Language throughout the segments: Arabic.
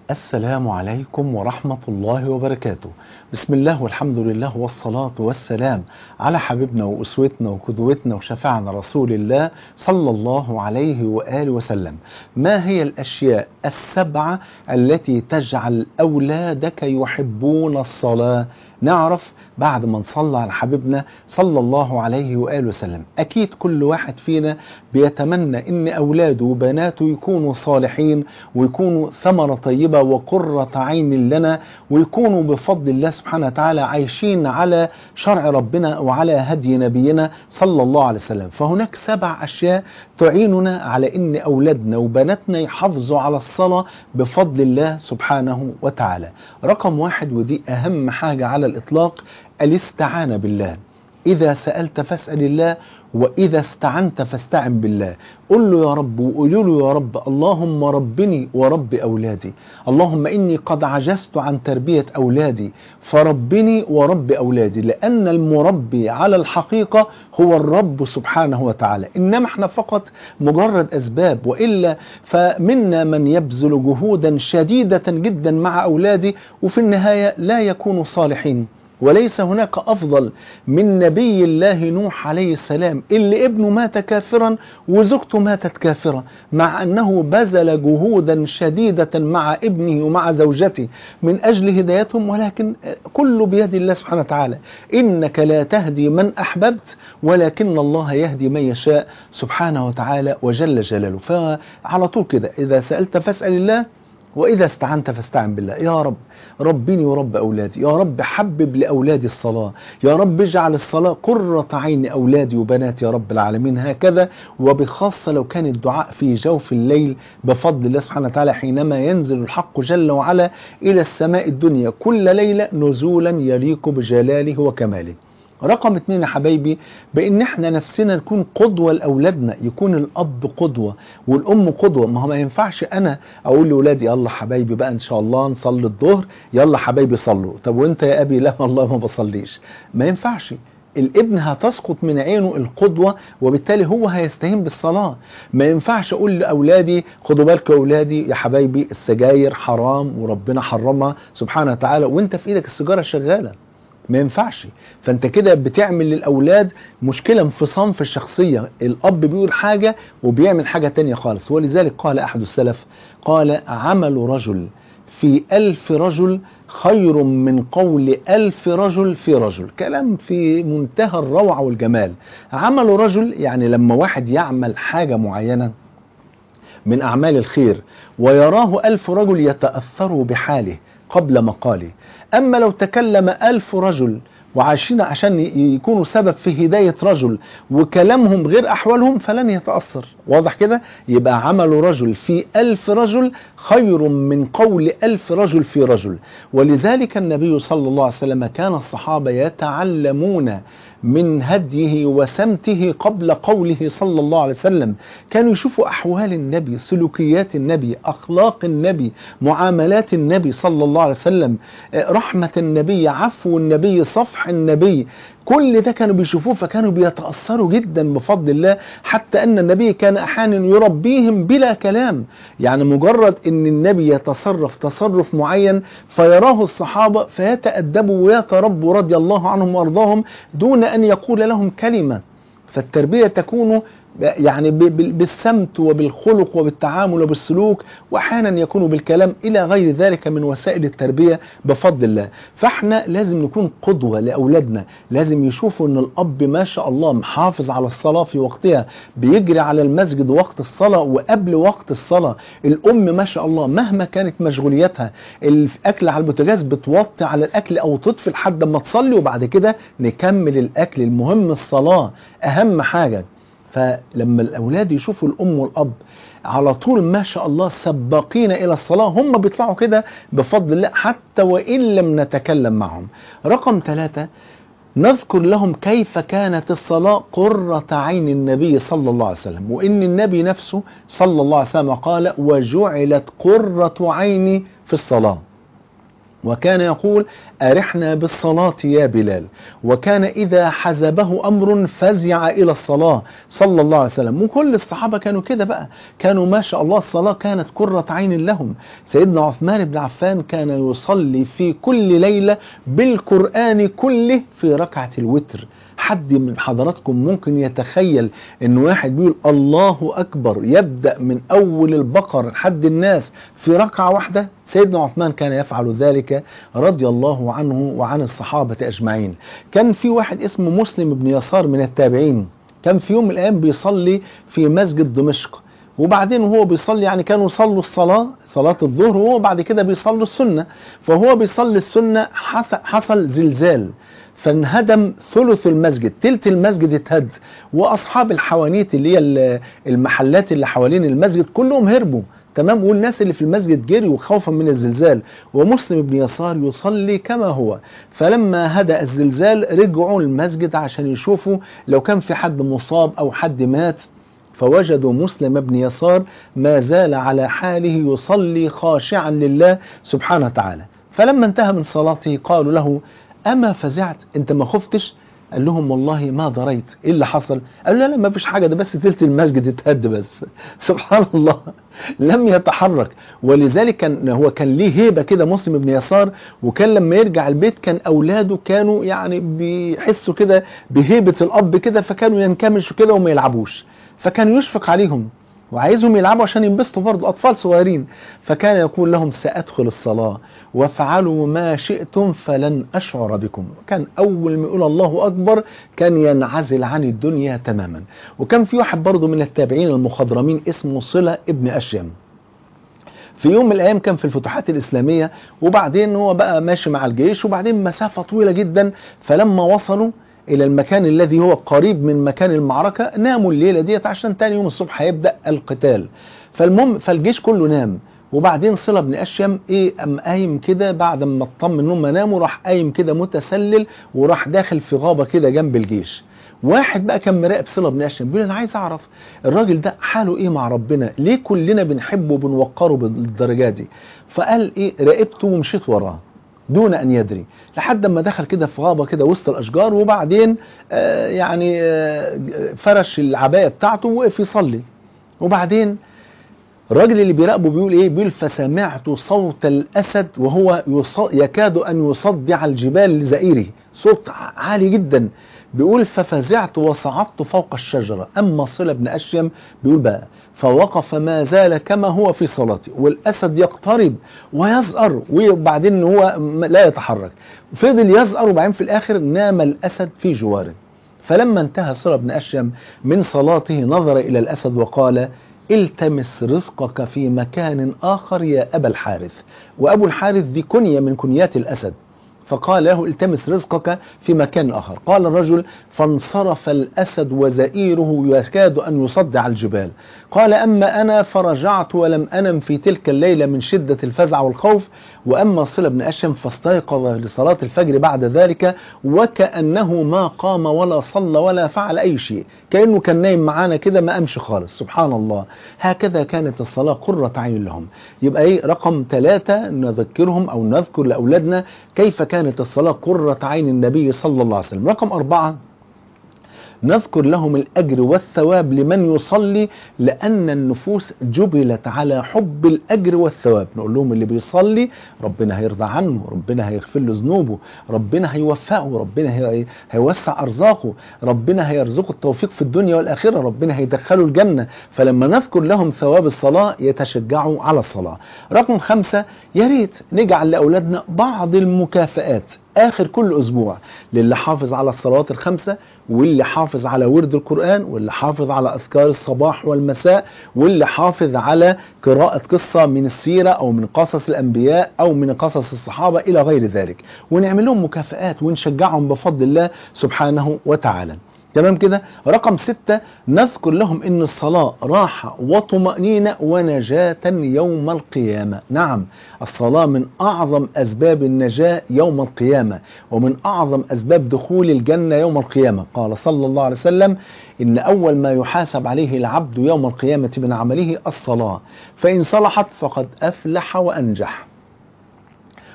السلام عليكم ورحمة الله وبركاته. بسم الله والحمد لله والصلاة والسلام على حبيبنا وأسوتنا وقدوتنا وشفيعنا رسول الله صلى الله عليه وآله وسلم. ما هي الأشياء السبعة التي تجعل أولادك يحبون الصلاة؟ نعرف بعد ما نصلى على حبيبنا صلى الله عليه وآله وسلم. أكيد كل واحد فينا بيتمنى إن أولاده وبناته يكونوا صالحين ويكونوا ثمرة طيبة وقرة عين لنا، ويكونوا بفضل الله سبحانه وتعالى عايشين على شرع ربنا وعلى هدي نبينا صلى الله عليه وسلم. فهناك 7 أشياء تعيننا على إن أولادنا وبناتنا يحافظوا على الصلاة بفضل الله سبحانه وتعالى. رقم 1، ودي أهم حاجة على الإطلاق، الاستعانة بالله. إذا سألت فاسأل الله، وإذا استعنت فاستعن بالله. قل له يا رب وقولوا له يا رب: اللهم ربني ورب أولادي، اللهم إني قد عجزت عن تربية أولادي فربني ورب أولادي، لأن المربي على الحقيقة هو الرب سبحانه وتعالى، إنما احنا فقط مجرد أسباب. وإلا فمنا من يبذل جهودا شديدة جدا مع أولاده وفي النهاية لا يكونوا صالحين. وليس هناك أفضل من نبي الله نوح عليه السلام اللي ابنه مات كافرا وزوجته ماتت كافرة، مع أنه بذل جهودا شديدة مع ابنه ومع زوجته من أجل هدايتهم، ولكن كله بيد الله سبحانه وتعالى. إنك لا تهدي من أحببت ولكن الله يهدي من يشاء سبحانه وتعالى وجل جلاله. فعلى طول كده إذا سألت فاسأل الله، وإذا استعنت فاستعن بالله. يا رب ربني ورب أولادي، يا رب حبب لأولادي الصلاة، يا رب اجعل الصلاة قرة عين أولادي وبناتي يا رب العالمين. هكذا، وبخاصة لو كان الدعاء في جوف الليل بفضل الله سبحانه وتعالى، حينما ينزل الحق جل وعلا إلى السماء الدنيا كل ليلة نزولا يليق بجلاله وكماله. رقم 2 يا حبايبي، بان احنا نفسنا نكون قدوة لاولادنا، يكون الاب قدوة والام قدوة. ما هو ما ينفعش انا اقول لاولادي: يلا حبايبي بقى ان شاء الله نصلي الظهر، يلا حبايبي صلوا. طب وانت يا ابي؟ لا والله ما بصليش. ما ينفعش. الابن هتسقط من عينه القدوة، وبالتالي هو هيستهين بالصلاة. ما ينفعش اقول لاولادي: خدوا بالكم يا اولادي يا حبايبي السجاير حرام وربنا حرمها سبحانه وتعالى، وانت في ايدك السيجارة شغالة. ما ينفعش. فانت كده بتعمل للاولاد مشكلة، انفصام في الشخصية. الاب بيقول حاجة وبيعمل حاجة تانية خالص. ولذلك قال احد السلف، قال: عمل رجل في 1000 رجل خير من قول 1000 رجل في رجل. كلام في منتهى الروعة والجمال. عمل رجل يعني لما واحد يعمل حاجة معينة من أعمال الخير ويراه 1000 رجل يتأثروا بحاله قبل مقاله. أما لو تكلم 1000 رجل وعايشين عشان يكونوا سبب في هداية رجل وكلامهم غير أحوالهم فلن يتأثر. واضح كده؟ يبقى عمل رجل في 1000 رجل خير من قول 1000 رجل في رجل. ولذلك النبي صلى الله عليه وسلم كان الصحابة يتعلمون من هديه وسمته قبل قوله صلى الله عليه وسلم. كانوا يشوفوا أحوال النبي، سلوكيات النبي، أخلاق النبي، معاملات النبي صلى الله عليه وسلم، رحمة النبي، عفو النبي، صفح النبي. كل ده كانوا بيشوفوه، فكانوا بيتأثروا جدا بفضل الله، حتى أن النبي كان أحيانا يربيهم بلا كلام. يعني مجرد أن النبي يتصرف تصرف معين فيراه الصحابة فيتأدبوا ويتربوا رضي الله عنهم وأرضاهم دون أن يقول لهم كلمة. فالتربية تكون يعني بالسمت وبالخلق وبالتعامل وبالسلوك، واحيانا يكون بالكلام الى غير ذلك من وسائل التربية بفضل الله. فاحنا لازم نكون قدوة لاولادنا، لازم يشوفوا ان الاب ما شاء الله محافظ على الصلاة في وقتها، بيجري على المسجد وقت الصلاة وقبل وقت الصلاة. الام ما شاء الله مهما كانت مشغولياتها، الاكل على البوتاجاز بتوطي على الاكل او تطفي لحد ما تصلي وبعد كده نكمل الاكل. المهم الصلاة اهم حاجة. فلما الأولاد يشوفوا الأم والأب على طول ما شاء الله سباقين إلى الصلاة، هم بيطلعوا كده بفضل الله حتى وإن لم نتكلم معهم. رقم 3، نذكر لهم كيف كانت الصلاة قرة عين النبي صلى الله عليه وسلم، وإن النبي نفسه صلى الله عليه وسلم قال: وجعلت قرة عيني في الصلاة. وكان يقول أرحنا بالصلاة يا بلال. وكان إذا حزبه أمر فزع إلى الصلاة صلى الله عليه وسلم. وكل الصحابة كانوا كده بقى، كانوا ما شاء الله الصلاة كانت قرة عين لهم. سيدنا عثمان بن عفان كان يصلي في كل ليلة بالقرآن كله في ركعة الوتر. حد من حضراتكم ممكن يتخيل ان واحد بيقول الله اكبر يبدأ من اول البقر لحد الناس في ركعة واحدة؟ سيدنا عثمان كان يفعل ذلك رضي الله عنه وعن الصحابة اجمعين. كان في واحد اسمه مسلم بن يسار من التابعين، كان في يوم من الايام بيصلي في مسجد دمشق، وبعدين وهو بيصلي يعني كانوا يصلوا صلاة الظهر وهو بعد كده بيصلوا السنة، فهو بيصلي السنة حصل زلزال فانهدم ثلث المسجد، تلت المسجد اتهد، واصحاب الحوانيت اللي هي المحلات اللي حوالين المسجد كلهم هربوا، تمام، والناس اللي في المسجد جريوا خوفا من الزلزال، ومسلم بن يسار يصلي كما هو. فلما هدأ الزلزال رجعوا المسجد عشان يشوفوا لو كان في حد مصاب او حد مات، فوجدوا مسلم بن يسار ما زال على حاله يصلي خاشعا لله سبحانه وتعالى. فلما انتهى من صلاته قالوا له أما فزعت؟ أنت ما خفتش؟ قال لهم والله ما دريت. إيه اللي حصل؟ قالوا لا ما فيش حاجة، ده بس تلت المسجد اتهد بس. سبحان الله، لم يتحرك. ولذلك كان ليه هيبة كده مسلم بن يسار، وكان لما يرجع البيت كان أولاده كانوا يعني بيحسوا كده بهيبة الأب كده، فكانوا ينكمشوا كده وما يلعبوش، فكان يشفق عليهم وعايزهم يلعبوا عشان ينبسطوا برضه، أطفال صغيرين. فكان يقول لهم سأدخل الصلاة وافعلوا ما شئتم فلن أشعر بكم. كان أول ما يقول الله أكبر كان ينعزل عن الدنيا تماما. وكان في واحد برضه من التابعين المخضرمين اسمه صلة ابن أشيم. في يوم من الأيام كان في الفتوحات الإسلامية، وبعدين هو بقى ماشي مع الجيش، وبعدين مسافة طويلة جدا، فلما وصلوا إلى المكان الذي هو قريب من مكان المعركة ناموا الليلة ديت عشان تاني يوم الصبح هيبدأ القتال. فالمهم فالجيش كله نام، وبعدين صلة بن أشيم قام قايم كده بعد ما اطمن ان هم ناموا، راح قايم كده متسلل وراح داخل في غابة كده جنب الجيش. واحد بقى كان مراقب صلة بن أشيم بيقول انا عايز اعرف الراجل ده حاله ايه مع ربنا، ليه كلنا بنحبه وبنوقره بالدرجة دي؟ فقال راقبته ومشيت وراه دون أن يدري، لحد ما دخل كده في غابة كده وسط الأشجار، وبعدين فرش العباية بتاعته ووقف يصلي. وبعدين الراجل اللي بيراقبه بيقول بيقول فسمعت صوت الأسد وهو يكاد أن يصدع الجبال لزئيره، صوت عالي جدا. بيقول ففزعت وصعدت فوق الشجرة. أما صلة بن أشيم بيقول بقى فوقف ما زال كما هو في صلاته، والأسد يقترب ويزأر، وبعدين هو لا يتحرك، فضل يزأر، وبعدين في الآخر نام الأسد في جواره. فلما انتهى صلة بن أشيم من صلاته نظر إلى الأسد وقال التمس رزقك في مكان آخر يا أبا الحارث. وأبو الحارث دي كنية من كنيات الأسد. فقال له التمس رزقك في مكان آخر. قال الرجل فانصرف الأسد وزئيره يكاد أن يصدع الجبال. قال أما أنا فرجعت ولم أنم في تلك الليلة من شدة الفزع والخوف. وأما صلة بن أشيم فاستيقظ لصلاة الفجر بعد ذلك وكأنه ما قام ولا صلى ولا فعل أي شيء، كأنه كان نايم معانا كده ما أمشي خالص. سبحان الله، هكذا كانت الصلاة قرة عين لهم. يبقى رقم 3 نذكرهم أو نذكر لأولادنا كيف كانت الصلاة قرة عين النبي صلى الله عليه وسلم. رقم 4 نذكر لهم الأجر والثواب لمن يصلي، لأن النفوس جبلت على حب الأجر والثواب. نقول لهم اللي بيصلي ربنا هيرضى عنه، ربنا هيغفر له ذنوبه، ربنا هيوفقه، ربنا هيوسع أرزاقه، ربنا هيرزقه التوفيق في الدنيا والآخرة، ربنا هيدخله الجنة. فلما نذكر لهم ثواب الصلاة يتشجعوا على الصلاة. رقم 5 يا ريت نجعل لأولادنا بعض المكافآت آخر كل أسبوع للي حافظ على الصلوات الخمسة، واللي حافظ على ورد القرآن، واللي حافظ على أذكار الصباح والمساء، واللي حافظ على قراءة قصة من السيرة أو من قصص الأنبياء أو من قصص الصحابة إلى غير ذلك، ونعمل لهم مكافآت ونشجعهم بفضل الله سبحانه وتعالى. تمام كده. رقم 6 نذكر لهم ان الصلاة راحة وطمأنينة ونجاة يوم القيامة. نعم، الصلاة من اعظم اسباب النجاة يوم القيامة، ومن اعظم اسباب دخول الجنة يوم القيامة. قال صلى الله عليه وسلم ان اول ما يحاسب عليه العبد يوم القيامة من عمله الصلاة، فان صلحت فقد افلح وانجح،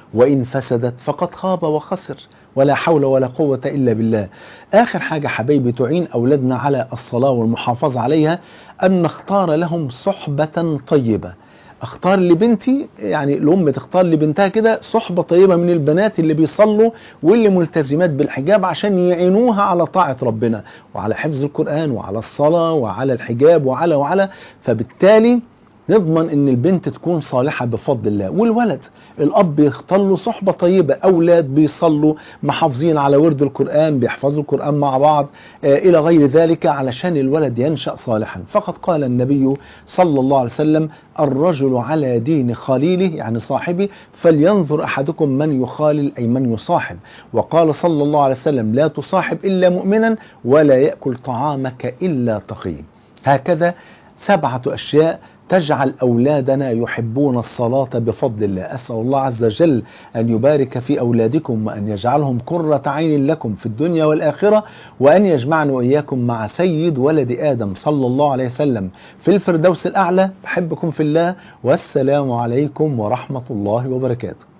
وإن فسدت فقد خاب وخسر، ولا حول ولا قوة إلا بالله. آخر حاجة حبايبي تعين أولادنا على الصلاة والمحافظة عليها أن نختار لهم صحبة طيبة. اختار لبنتي، يعني الأم تختار لبنتها كده صحبة طيبة من البنات اللي بيصلوا واللي ملتزمات بالحجاب، عشان يعينوها على طاعة ربنا وعلى حفظ القرآن وعلى الصلاة وعلى الحجاب وعلى فبالتالي نضمن ان البنت تكون صالحة بفضل الله. والولد الاب يختار له صحبة طيبة، اولاد بيصلوا محافظين على ورد القرآن، بيحفظوا القرآن مع بعض الى غير ذلك، علشان الولد ينشأ صالحا. فقد قال النبي صلى الله عليه وسلم: الرجل على دين خليله، يعني صاحبه، فلينظر احدكم من يخالل، اي من يصاحب. وقال صلى الله عليه وسلم: لا تصاحب الا مؤمنا ولا يأكل طعامك الا تقي. هكذا 7 أشياء تجعل أولادنا يحبون الصلاة بفضل الله. أسأل الله عز وجل أن يبارك في أولادكم، وأن يجعلهم قرة عين لكم في الدنيا والآخرة، وأن يجمعنا وإياكم مع سيد ولد آدم صلى الله عليه وسلم في الفردوس الأعلى. بحبكم في الله، والسلام عليكم ورحمة الله وبركاته.